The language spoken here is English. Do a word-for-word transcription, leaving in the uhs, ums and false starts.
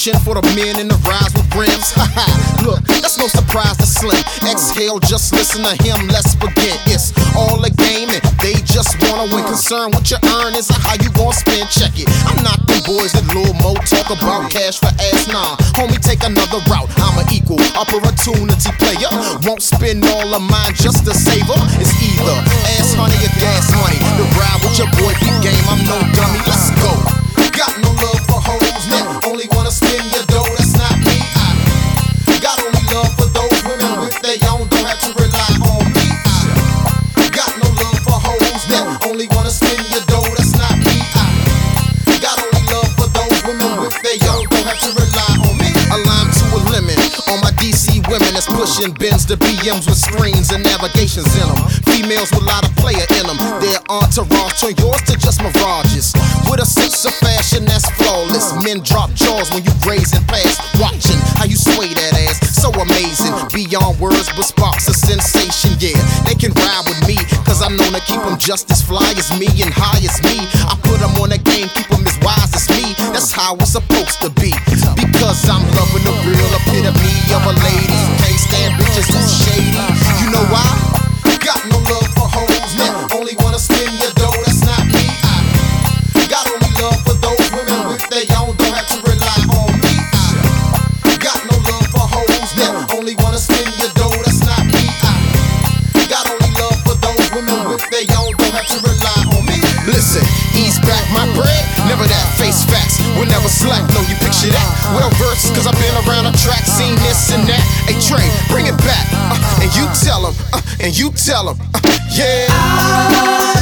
Reaching for the men in the rise with rims. Haha, look, that's no surprise to Slim. Exhale, just listen to him, let's begin. It's all a game and they just wanna win. Concerned what you earn is how you gon' spend, check it. I'm not them boys that Lil Mo talk about cash for ass, nah. Homie, take another route, I'm an equal opportunity player. Won't spend all of mine just to save her. It's either ass honey or gas money. The ride with your boy Big Game, I'm no dummy, let's go. Got no love for hoes that only wanna spend your dough, that's not me. I got only love for those women with their own, don't have to rely on me. I got no love for hoes that only wanna spend your dough, that's not me. I got only love for those women with their own, don't have to rely on me. A lime to a lemon on my D C women that's pushing Benz to B Ms with screens and navigations in them. Females with a lot of player in them. Their entourage turn yours to just mirages. With a sense of fashion that's flawless. Men drop jaws when you grazing past, watching how you sway that ass. So amazing, beyond words but sparks a sensation. Yeah, they can ride with me, cause I'm known to keep them just as fly as me and high as me. I put them on the game, keep them as wise as me. That's how it's supposed to be, because I'm loving the real epitome of a lady. Can't stand bitches who's shady. You know why? Got no love for hoes that only wanna spend your dough, that's not me. I got only love for those women with their own, don't have to rely on me. I got no love for hoes that only wanna spend your dough, that's not me. I got only love for those women with their own, don't have to rely on me. Listen, ease back my bread, never that face facts, we'll never slack, no you picture that. Well versed, cause I've been around the track, seen this and that. Hey Trey, bring it back, uh, and you tell 'em, uh, and you tell 'em, uh, yeah.